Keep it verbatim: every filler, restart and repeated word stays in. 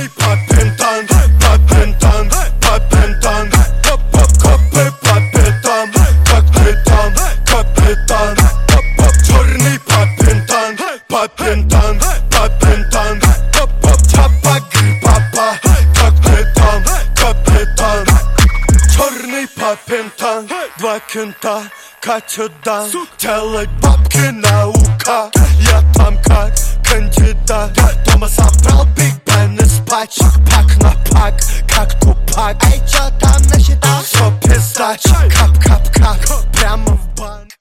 папин танк, папин танк, папин танк. Копы папин, капитан, капитан. Черный папин танк, папин танк, папин танк. Чапагри папа, капитан, капитан. Черный папин танк, два кента катят дан. Делать бабки наука, я там как кандидат. Дома собрал Биг Бен из пачек, пак на пак, как тупак. Эй, чё там насчитал? Все пиздач, кап-кап-кап, прямо